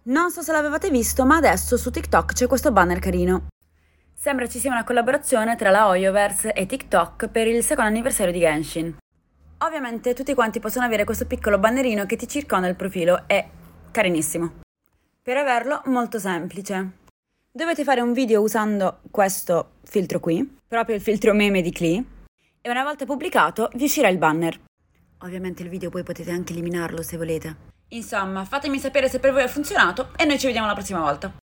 Non so se l'avevate visto, ma adesso su TikTok c'è questo banner carino. Sembra ci sia una collaborazione tra la Hoyoverse e TikTok per il secondo anniversario di Genshin. Ovviamente tutti quanti possono avere questo piccolo bannerino che ti circonda il profilo, è carinissimo. Per averlo, molto semplice. Dovete fare un video usando questo filtro qui, proprio il filtro meme di Klee, e una volta pubblicato vi uscirà il banner. Ovviamente il video poi potete anche eliminarlo se volete. Insomma, fatemi sapere se per voi ha funzionato e noi ci vediamo la prossima volta.